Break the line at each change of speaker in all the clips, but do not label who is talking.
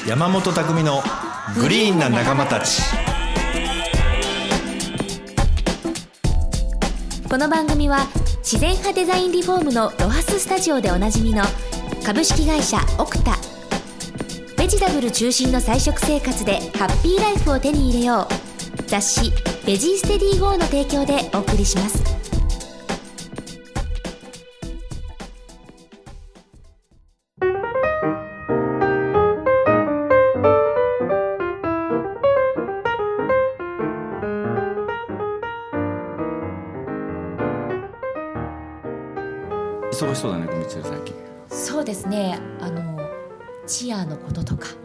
山本匠のグリーンな仲間たち。
この番組は自然派デザインリフォームのロハススタジオでおなじみの株式会社オクタ、ベジタブル中心の菜食生活でハッピーライフを手に入れよう、雑誌ベジーステディゴーの提供でお送りします。
忙しそうだね、みちる最近。
そうですね、チアのこととか、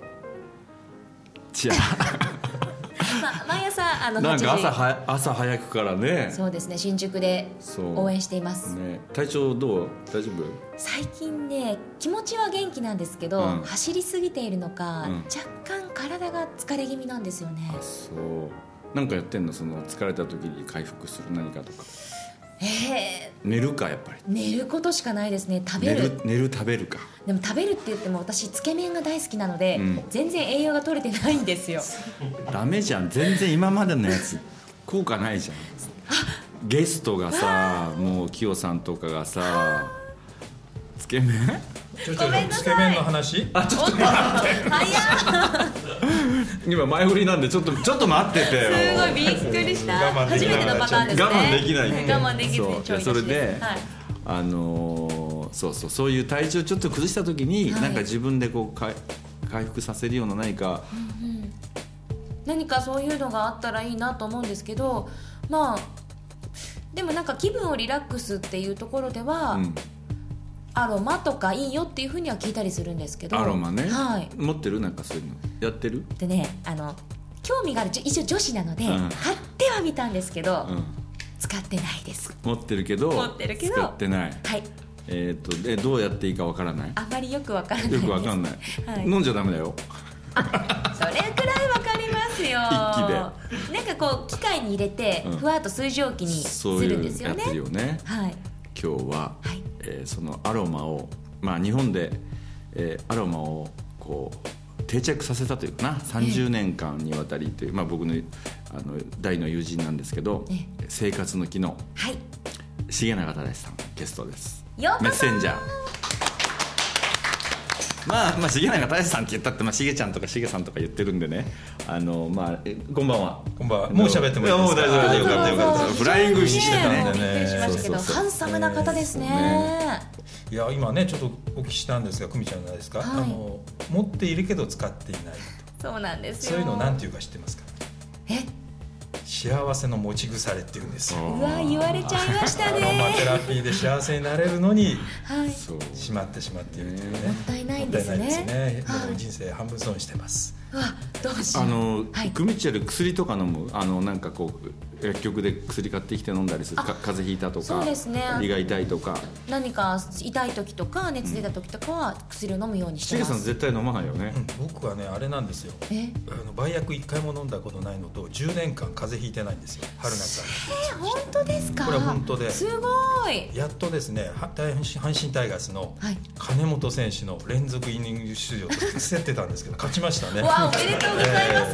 チア
毎朝8時
なんか朝早くからね。
そうですね、新宿で応援しています、
ね、体調どう？大丈夫？
最近ね、気持ちは元気なんですけど、走りすぎているのか、若干体が疲れ気味なんですよね。
あ、そう。なんかやってんの？その疲れた時に回復する何かとか。寝るか、やっぱり
寝ることしかないですね。食べる、
寝る食べるか。
でも食べるって言っても私つけ麺が大好きなので、全然栄養が取れてないんですよ。
ダメじゃん、全然今までのやつ効果ないじゃん。ゲストがさ、もうキヨさんとかがさ、つけ麺
ごめんなさい、
つけ麺の話。
あ、ちょっと待って今前振りなんでちょっと待っててよ。
すごいびっくりした。初めてのパターンですね。
我慢できない。
我慢できずにちょい出しです。
それで、
はい、
そういう体調ちょっと崩した時に、なんか自分でこう回復させるような何か、
何かそういうのがあったらいいなと思うんですけど、まあでもなんか気分をリラックスっていうところでは、アロマとかいいよっていうふうには聞いたりするんですけど。
アロマね、
はい、
持ってる？なんかそういうのやってる？
でね、興味がある、一応女子なので、買ってはみたんですけど、使ってないです。
持ってるけど使ってない。
はい。
どうやっていいかわからない？
あまりよくわからないです。
よくわかんない、はい、飲んじゃダメだよ。
それくらいわかりますよ。
一気で
なんかこう機械に入れて、ふわっと水蒸気にするんですよね。
そういうやってるよね。
はい。
今日は、
はい、
そのアロマを、日本で、アロマをこう定着させたというかな、30年間にわたりという、僕の大の友人なんですけど、生活の機能、はい、重永忠さんゲストです。
ようこそ。
メッセンジャー。重永忠さんって言ったって、しげちゃんとかしげさんとか言ってるんでね、こんばんは。
こんばんは。もう喋ってもいいですか？
もう大丈夫、よかったよかった。フライングしてたんでね。
びっくりしましたけど、ハンサムな方ですね。
いや、今ねちょっとお聞きしたんですが、久美ちゃんないですか？持っているけど使っていない。
そうなんですよ。
そういうのなんていうか知ってますか？幸せの持ち腐れっていうんですよ。
うわ、言われちゃいましたね。
アロマテラピーで幸せになれるのに、しまってしまっているというね。
もったいないですね。
もったいないですね。でも人生半分損してます。
うわ、どうしよう。
クミチェル薬とか飲む？なんかこう薬局で薬買ってきて飲んだりする。風邪ひいたとか、
そうですね、
胃が痛いとか、
何か痛い時とか熱出た時とかは薬を飲むようにしてます。
しげさん絶対飲まないよね。
僕はね、あれなんですよ。売薬1回も飲んだことないのと、10年間風邪ひいてないんですよ。春夏秋。
本当ですか？
これは本当で。
すごい。
やっとですね、阪神タイガースの金本選手の連続イニング出場と競ってたんですけど、勝ちましたね。
わあ、おめでとうございます。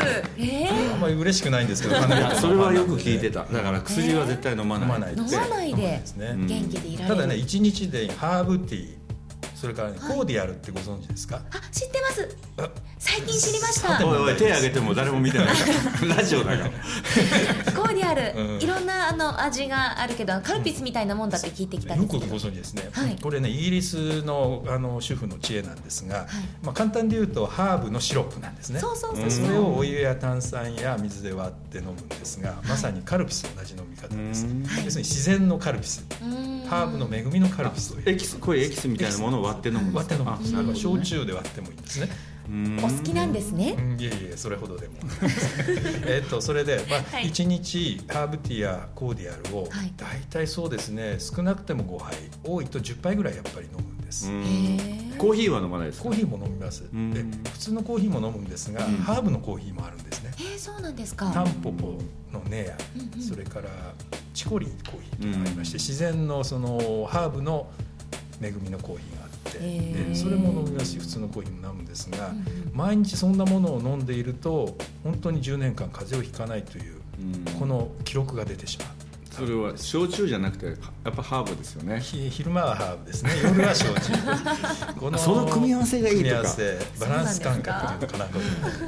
あんまり嬉しくないんですけど、
それはよく聞いてた。だから薬は絶対飲まない。
飲まないで元気でいられる。
ただね、1日でハーブティー、それからね、コーディアルってご存知ですか？
知ってます。最近知りました。
おい手挙げても誰も見てないからラジオだから
コーディアル、いろんな味があるけど、カルピスみたいなもんだって聞いてきたんですけど。
よくご存知ですね。これね、イギリスの主婦の知恵なんですが、簡単に言うとハーブのシロップなんですね。
そう
それをお湯や炭酸や水で割って飲むんですが、まさにカルピスと同じ飲み方です。要するに自然のカルピス、ハーブの恵みのカルピスを
濃いエキスみたいなものを割って飲むんです。
割って飲むんです。焼酎で割ってもいいんですね。
お好きなんですね。
いえそれほどでもそれで、1日ハーブティーやコーディアルを大体そうですね、少なくても5杯、多いと10杯ぐらいやっぱり飲むんです。
コーヒーは飲まないですか？
コーヒーも飲みます。で、普通のコーヒーも飲むんですが、ハーブのコーヒーもあるんですね。
そうなんですか。
タンポポのネア、それからチコリーコーヒーというのがありまして、自然のそのハーブの恵みのコーヒーがあって、 て、それも飲みますし普通のコーヒーも飲むんですが、毎日そんなものを飲んでいると本当に10年間風邪をひかないという、この記録が出てしまう。
それは焼酎じゃなくてやっぱハーブですよね。
昼間はハーブですね、夜は焼酎この
その組み合わせがいいとか、
組み合わせバランス感覚というのかな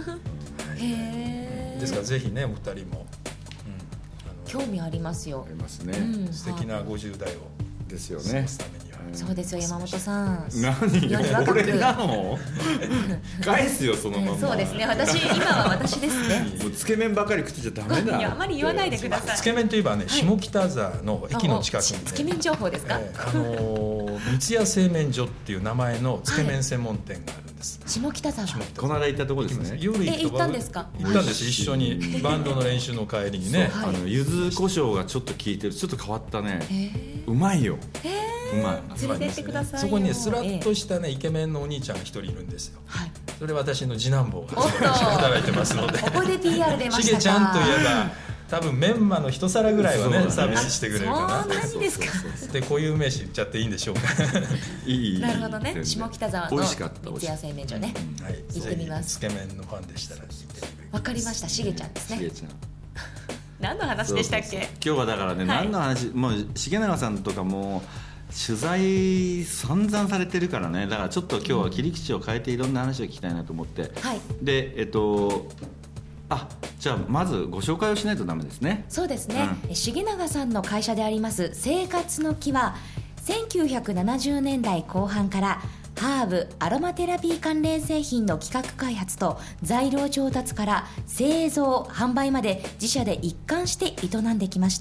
ですからぜひねお二人も、
興味ありますよ。
ありますね、
素敵な50代を
ですよ
過
ね
ごすためには、
そうですよ山本さん。
何俺なの返すよそのまま。
そうですね、今は私ですね。
もうつけ麺ばかり食ってちゃダメだ。
いやあまり言わないでください。
つけ麺といえばね、下北沢の駅の近くに、ね、
つけ麺情報ですか？
三谷製麺所っていう名前のつけ麺専門店があるんです、
下北沢。
この間行ったところですね。
夜
行ったんですか？
行ったんです、一緒にバンドの練習の帰りにね。
柚子胡椒がちょっと効いてる、ちょっと変わったね。うまいよ。うまい。
連れてってくださいよ。
そこにねスラッとしたねイケメンのお兄ちゃんが一人いるんですよ。それ私の次男坊が働いてますので、
ここで PR 出ましたか。
しげちゃんといえば多分メンマの一皿ぐらいはねサービスしてくれるかな。
そうですか。
でこういう名詞言っちゃっていいんでしょうか。
いい。
なるほどね。下北沢の三
谷
製麺所ね。行ってみます。
つけ麺のファンでしたら行ってみてください。
わかりました。しげちゃんですね。
しげちゃん。
何の話でしたっけ？
今日はだからね、何の話、もう重永さんとかも取材散々されてるからね、だからちょっと今日は切り口を変えていろんな話を聞きたいなと思って、でじゃあまずご紹介をしないとダメですね。
そうですね、重永さんの会社であります生活の木は1970年代後半からハーブ・アロマテラピー関連製品の企画開発と材料調達から製造・販売まで自社で一貫して営んできました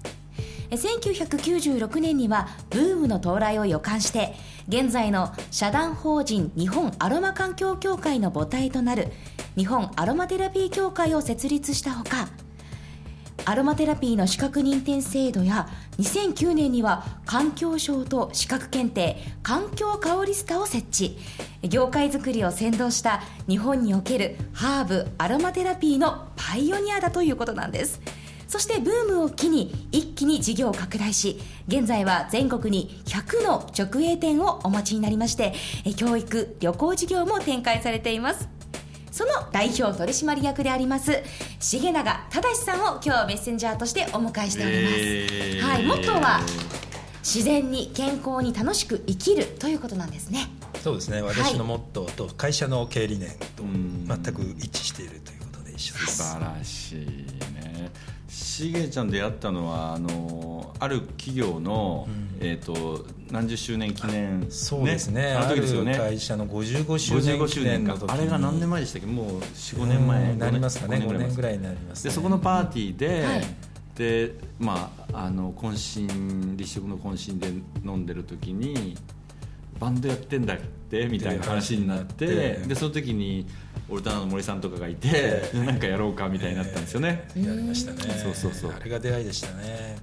。1996年にはブームの到来を予感して現在の社団法人日本アロマ環境協会の母体となる日本アロマテラピー協会を設立したほか、アロマテラピーの資格認定制度や2009年には環境省と資格検定環境香りスタを設置、業界づくりを先導した日本におけるハーブ・アロマテラピーのパイオニアだということなんです。そしてブームを機に一気に事業を拡大し、現在は全国に100の直営店をお持ちになりまして、教育・旅行事業も展開されています。その代表取締役であります重永忠さんを今日はメッセンジャーとしてお迎えしております、モットーは自然に健康に楽しく生きるということなんですね。
そうですね、私のモットーと会社の経営理念と全く一致しているということで一緒です。
素晴らしいね。しげちゃん出会ったのはある企業の、何十周年記念、
そうですね、ある会社の55周年記念の時に、
あれが何年前でしたっけ？もう 4,5 年前
なりますかね。5年ぐらいになりますね。
でそこのパーティーで、で懇親立食の懇親で飲んでる時にバンドやってんだってみたいな話になって、でその時にオルタナの森さんとかがいて、なんかやろうかになったんですよね。
やりましたね。
そう。
あれが出会いでしたね。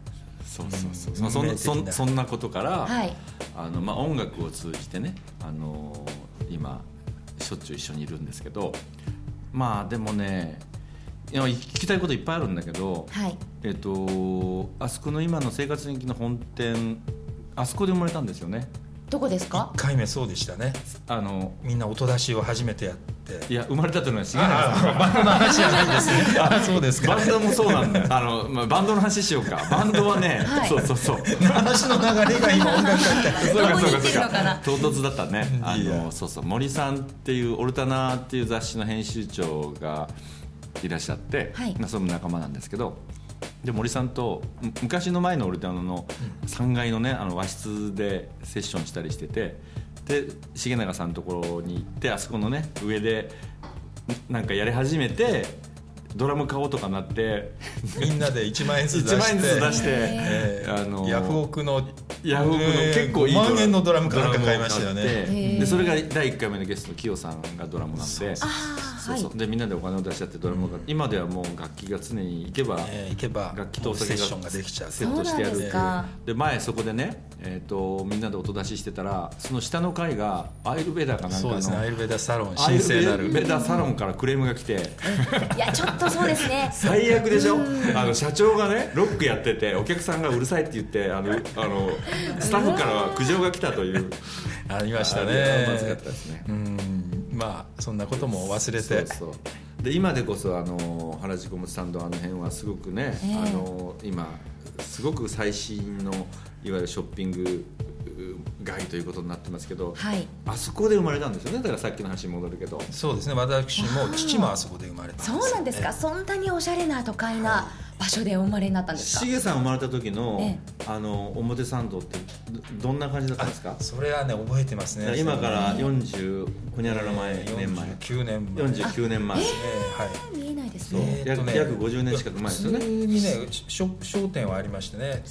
そんなことから、音楽を通じてね、今しょっちゅう一緒にいるんですけど、でもね、聞きたいこといっぱいあるんだけど、あそこの今の生活日記の本店、あそこで生まれたんですよね。
どこですか
？1回目そうでしたね。みんな音出しを初めてやって、
いや生まれたというのは重永さん
バンドの話じゃないですね。そうですか。
バンドもそうなんだよ。バンドの話しようか。バンドはね、そう
話の流れが今音楽家みたいな。
そうか
唐突だったね。森さんっていうオルタナっていう雑誌の編集長がいらっしゃって、その仲間なんですけど、で森さんと昔の前のオルタナの3階のね、和室でセッションしたりしてて、で重永さんのところに行って、あそこのね上でなんかやり始めて、ドラム買おうとかなって
みんなで1万円ずつ出してヤフオクの
結構いい
5万円のドラムかなんか買いましたよね。
でそれが第1回目のゲストのキヨさんがドラムなんで、 そうそう、でみんなでお金を出し合ってドラムが、今ではもう楽器が常に行けば楽器とお酒が
セッションができちゃう、
セットしてやる。
で
前そこでね、みんなで音出ししてたら、その下の階がアイルベーダーかなんかの、
そうですね、アイルベーダーサロン、
神聖なるアイルベーダーサロンからクレームが来て
いやちょっとそうですね
最悪でしょ。社長がねロックやってて、お客さんがうるさいって言ってスタッフからは苦情が来たという
ありましたね。
まずかったですね。
まあそんなことも忘れて、
そうで今でこそ原宿表参道あの辺はすごくね、今すごく最新のいわゆるショッピング街ということになってますけど、
はい、
あそこで生まれたんですよね。だからさっきの話に戻るけど、
そうですね、私も父もあそこで生まれたんです。
そうなんですか。そんなにおしゃれな都会な場所でお生まれになったんですか。
しげさん生まれた時の、表参道ってどんな感じだったんですか。
それはね覚えてますね。
今から40ほにゃらら前、年前49年前ですね。
見えないですね。
約50年近く前ですよね。
普通にね商店はありましてね、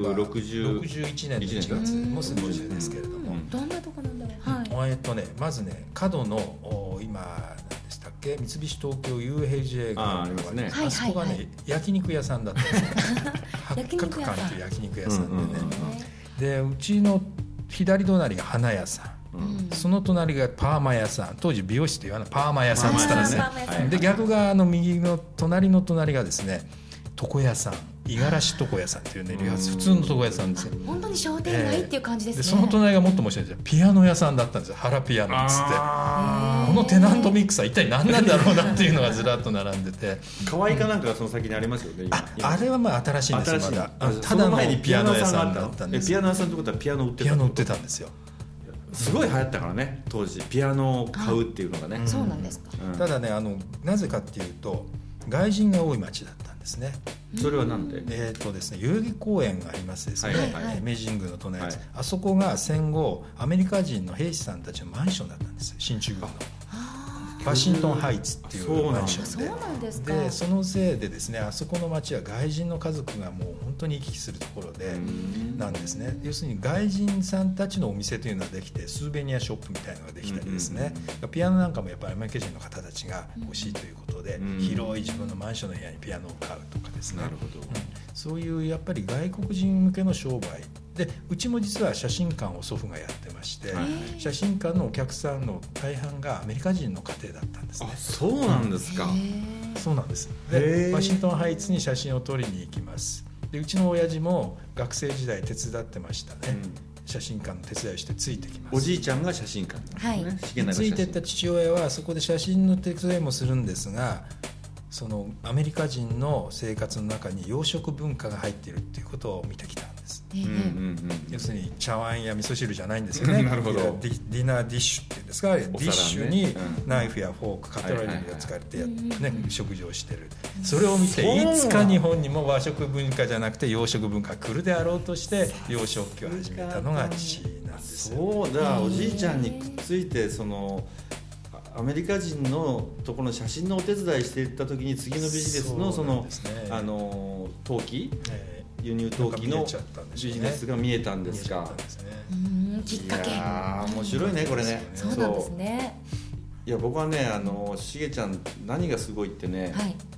1961
年の1月もうすぐ50ですけれども、
どんなとこなんだろう。
まずね角の今何でしたっけ、三菱東京 UFJ がありますね。あそこがね焼肉屋さんだったんですよ。八角館という焼肉屋さんでね。でうちの左隣が花屋さん、その隣がパーマ屋さん、当時美容室と言わないパーマ屋さんって言ったんですね。で逆側の右の隣の隣がですね床屋さん、五十嵐床屋さんっていうね、普通の床屋さんですよ。
本当に商店街っていう感じですね。
でその隣がもっと面白いんですよ。ピアノ屋さんだったんですよ。原ピアノっつって、このテナントミックスは一体何なんだろうなっていうのがずらっと並んでて、
可愛いかなんかがその先にありますよね。
あれはまあ新しいんですよ。まだただのピアノ屋さんだったんです。
ピアノ屋さんってことはピアノ売ってたんですよ。すごい流行ったからね当時、ピアノを買うっていうのがね。
そうなんですか。
ただねなぜかっていうと外人が多い町だったんですね。
それはなんで？
ですね、代々木公園がありますですね、明治神宮の隣です、あそこが戦後アメリカ人の兵士さんたちのマンションだったんですよ。進駐軍のワシントンハイツっていうマンションで、
そうなんですか。
でそのせいでですね、あそこの町は外人の家族がもう本当に行き来するところでなんですね。要するに外人さんたちのお店というのができて、スーベニアショップみたいなのができたりですね、ピアノなんかもやっぱりアメリカ人の方たちが欲しいということで、広い自分のマンションの部屋にピアノを買うとかですね。
なるほど、
そういうやっぱり外国人向けの商売で、うちも実は写真館を祖父がやってまして、写真館のお客さんの大半がアメリカ人の家庭だったんですね。
あ、そうなんですか。
そうなんです。でワシントンハイツに写真を撮りに行きます。でうちの親父も学生時代手伝ってましたね、写真館の手伝いをしてついてきます。
おじいちゃんが写真館、
ついてった父親はそこで写真の手伝いもするんですが、そのアメリカ人の生活の中に洋食文化が入っているっていうことを見てきたんです、要するに茶碗や味噌汁じゃないんですよね。
なるほど。
ディナーディッシュっていうんですか、ディッシュにナイフやフォーク、カトラリーが使われて食事をしてる。それを見ていつか日本にも和食文化じゃなくて洋食文化が来るであろうとして洋食器を始めたのが父なんですよ。
そうだ、おじいちゃんにくっついてそのアメリカ人のところの写真のお手伝いしていった時に次のビジネスのその陶器、輸入陶器のビジネスが見えたんですか。
きっかけ。
いや面白いねこれね。
そうなんですね。
いや僕はねしげちゃん何がすごいってね、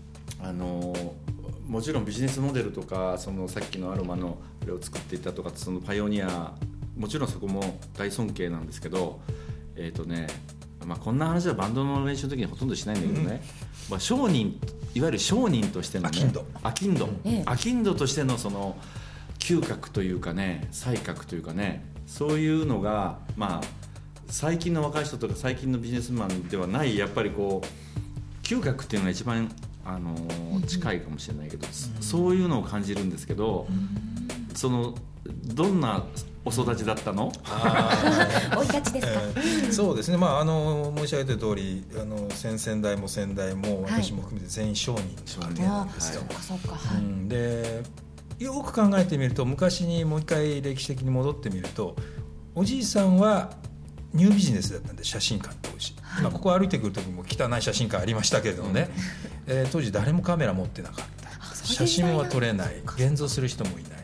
もちろんビジネスモデルとかそのさっきのアロマのあれを作っていたとかそのパイオニア、もちろんそこも大尊敬なんですけど、こんな話はバンドの練習の時にほとんどしないんだけどね、商人、いわゆる商人としてのね、アキンドとしてのその嗅覚というかね、才覚というかね、そういうのが最近の若い人とか最近のビジネスマンではないやっぱりこう嗅覚っていうのが一番近いかもしれないけど、そういうのを感じるんですけど、そのどんなお育ちだったの？
生い立ちですか？
そうですね、申し上げた通り先々代も先代も私も含めて全員商人の家庭なんですよ。でよく考えてみると、昔にもう一回歴史的に戻ってみると、おじいさんはニュービジネスだったんで写真館当時、ここ歩いてくる時も汚い写真館ありましたけれどもね、当時誰もカメラ持ってなかった、写真は撮れない、現像する人もいない、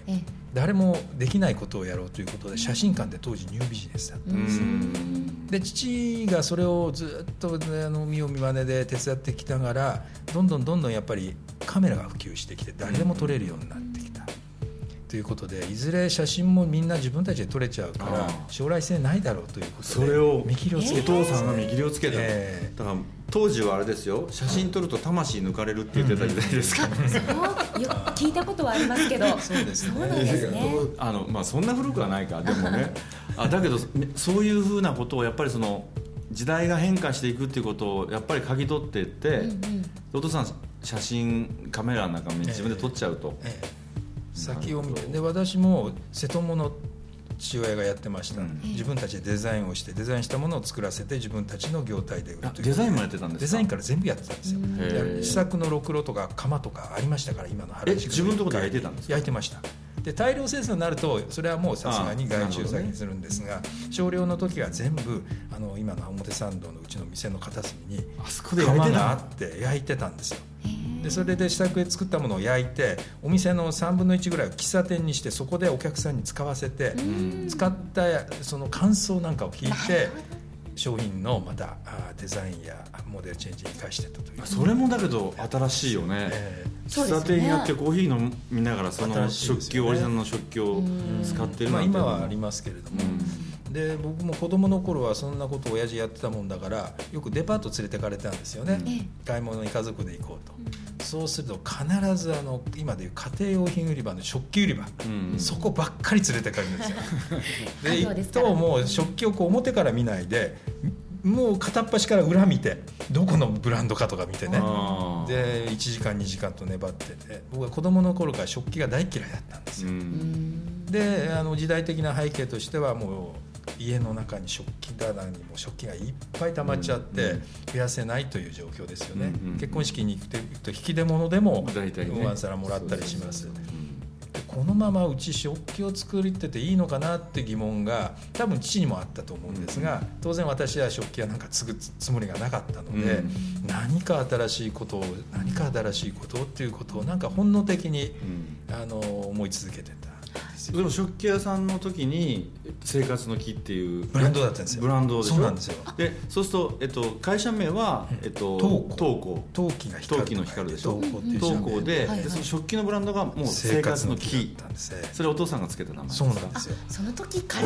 誰もできないことをやろうということで写真館で当時ニュービジネスだったんです。で父がそれをずっと見よう見まねで手伝ってきながらどんどんやっぱりカメラが普及してきて誰でも撮れるようになってきたということで、いずれ写真もみんな自分たちで撮れちゃうから将来性ないだろうということで
それを
見切りをつけ
た、お父さんが見切りをつけた、だから当時はあれですよ、写真撮ると魂抜かれるって言ってた時代ですから、
聞いたことはありますけど
そうですね、
そうなんですね。
そんな古くはないか、でもねだけどそういうふうなことをやっぱりその時代が変化していくっていうことをやっぱり嗅ぎ取っていって、お父さん写真カメラなんかも自分で撮っちゃうと、
先を見て、で私も瀬戸物の父親がやってました、自分たちでデザインをしてデザインしたものを作らせて自分たちの業態で売るという。
デザインもやってたんですか？
デザインから全部やってたんですよ。試作のろくろとか窯とかありましたから、今の原宿
自分のところで焼いてたんですか？
焼いてました。で大量生産になるとそれはもうさすがに外注先にするんですが、少量の時は全部今の表参道のうちの店の片隅に窯があって焼いてたんですよ。でそれで試作で作ったものを焼いてお店の3分の1ぐらいを喫茶店にして、そこでお客さんに使わせて、使ったその感想なんかを聞いて商品のまたデザインやモデルチェンジに生かしてたという。
それもだけど新しいよね、喫茶店やってコーヒー飲みながらその食器、オリジナルの食器を使ってるなんて、
今はありますけれども、で僕も子供の頃はそんなことを親父やってたもんだからよくデパート連れてかれたんですよね、買い物に家族で行こうと、そうすると必ず今でいう家庭用品売り場の食器売り場、そこばっかり連れてかれるんですよで行くともう食器を表から見ないでもう片っ端から裏見てどこのブランドかとか見てね、で1時間2時間と粘ってて、僕は子供の頃から食器が大嫌いだったんですよ。で時代的な背景としてはもう家の中に食器棚にも食器がいっぱい溜まっちゃって増やせないという状況ですよね。結婚式に行くと引き出物でもワン皿もらったりします。このままうち食器を作ってていいのかなって疑問が多分父にもあったと思うんですが、当然私は食器はなんか継ぐつもりがなかったので、何か新しいことをっていうことをなんか本能的に思い続けてた。
でも食器屋さんの時に生活の木っていう
ブランドだったんですよ。
ブランドでしょ。
そうなんですよ。
でそうすると、会社名は、
陶器の光る
でしょ。陶工で、その食器のブランドがもう生活の木だったんですね。それお父さんがつけた名前ですか？
そうなんですよ。
その時から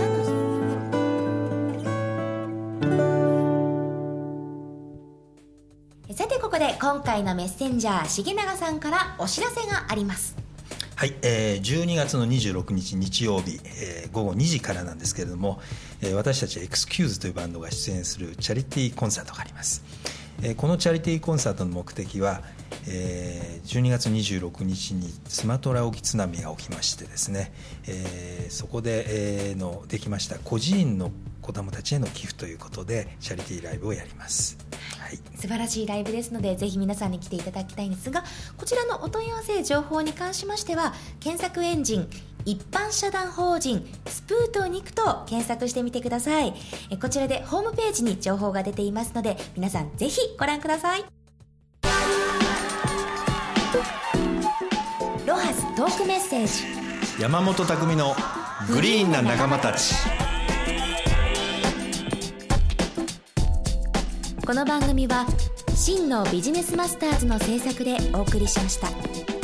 さてここで今回のメッセンジャー重永さんからお知らせがあります。
はい、12月の26日日曜日、午後2時からなんですけれども、私たちエクスキューズというバンドが出演するチャリティーコンサートがあります。このチャリティーコンサートの目的は、12月26日にスマトラ沖津波が起きましてですね、そこで、できました孤児院の子どもたちへの寄付ということでチャリティーライブをやります。
素晴らしいライブですのでぜひ皆さんに来ていただきたいんですが、こちらのお問い合わせ情報に関しましては検索エンジン一般社団法人スプートニクと検索してみてください。こちらでホームページに情報が出ていますので皆さんぜひご覧ください。ロハストークメッセージ、
山本匠のグリーンな仲間たち。
この番組は真のビジネスマスターズの制作でお送りしました。